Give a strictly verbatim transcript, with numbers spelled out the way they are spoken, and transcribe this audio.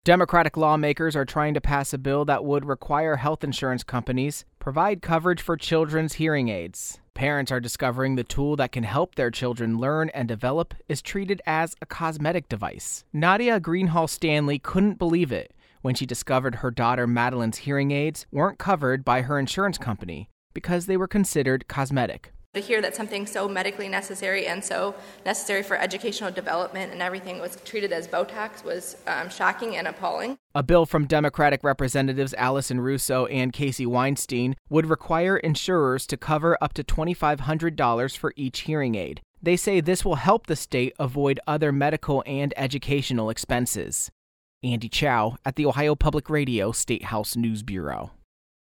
Democratic lawmakers are trying to pass a bill that would require health insurance companies provide coverage for children's hearing aids. Parents are discovering the tool that can help their children learn and develop is treated as a cosmetic device. Nadia Greenhall Stanley couldn't believe it when she discovered her daughter Madeline's hearing aids weren't covered by her insurance company because they were considered cosmetic. To hear that something so medically necessary and so necessary for educational development and everything was treated as Botox was um, shocking and appalling. A bill from Democratic Representatives Allison Russo and Casey Weinstein would require insurers to cover up to two thousand five hundred dollars for each hearing aid. They say this will help the state avoid other medical and educational expenses. Andy Chow at the Ohio Public Radio State House News Bureau.